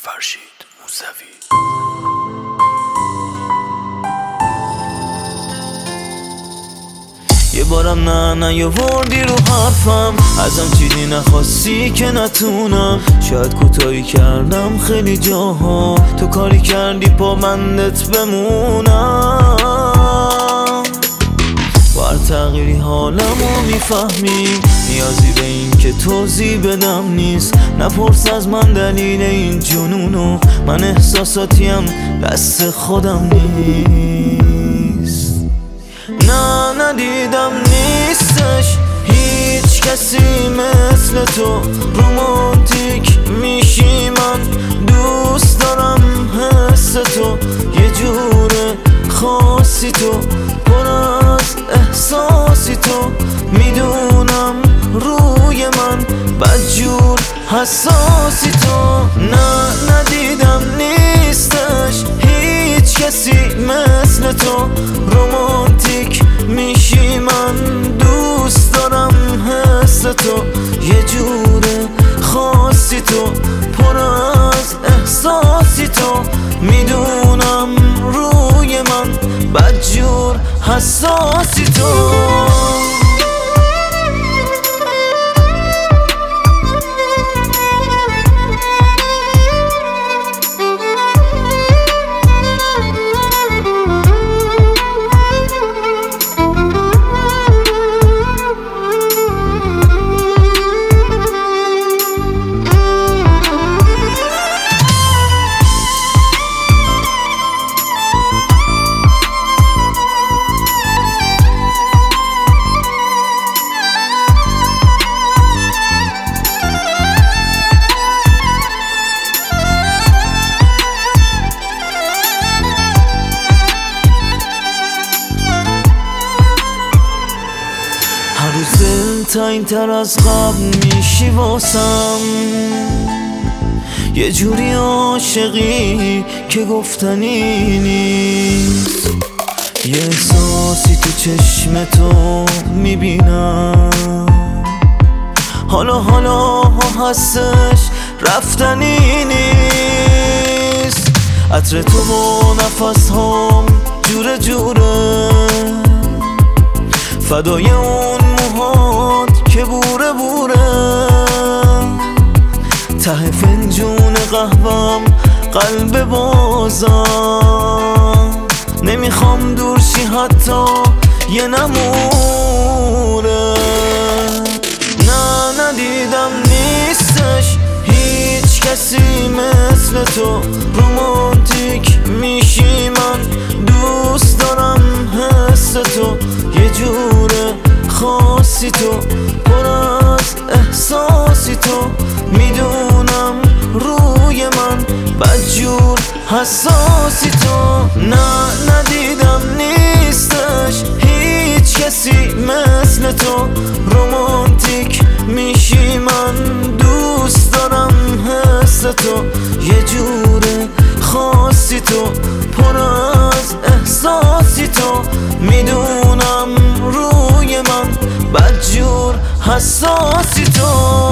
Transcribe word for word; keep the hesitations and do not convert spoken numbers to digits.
فرشید موسوی. یه بارم نه نیاوردی رو حرفم، ازم چیزی نخواستی که نتونم. شاید کوتاهی کردم خیلی جاها، تو کاری کردی پا بندت بمونم. با هر تغییری حالمو میفهمی، نیازی به این که توضیح بدم نیست. نپرس از من دلیل این جنونو، من احساساتیم دست خودم نیست. نه ندیدم نیستش هیچ کسی مثل تو، رومانتیک میشی من دوست دارم حس تو، یه جور خاصی تو، پر از احساسی تو، میدونم روی من بدجور حساسی تو. نه ندیدم نیستش هیچ کسی مثل تو، رومانتیک میشی من دوست دارم حس تو، یه جور خاصی تو، پر از احساسی تو، میدونم روی من بدجور حساسی تو. هر روز دلتنگ تر از قبل میشی واسم، یه جوری عاشقی که گفتنی نیست. یه احساسی تو چشم تو میبینم، حالا حالا هستش رفتنی نیست. عطر تو و نفس هم جوره جوره، فدای اون موهات که بوره بوره. ته فنجون قهوم قلب بازم، نمیخوام دور شی حتی یه نموره. نه ندیدم نیستش هیچ کسی مثل تو، رومانتیک میشی من دوست دارم حس تو، یه جور خاصی تو، پر از احساسی تو، میدونم روی من بدجور حساسی تو. نه ندیدم نیستش هیچ کسی مثل تو، رومانتیک میشی من دوست دارم حس تو، یه جور خاصی تو، پر از احساسی تو، میدونم روی من بدجور حساسی تو.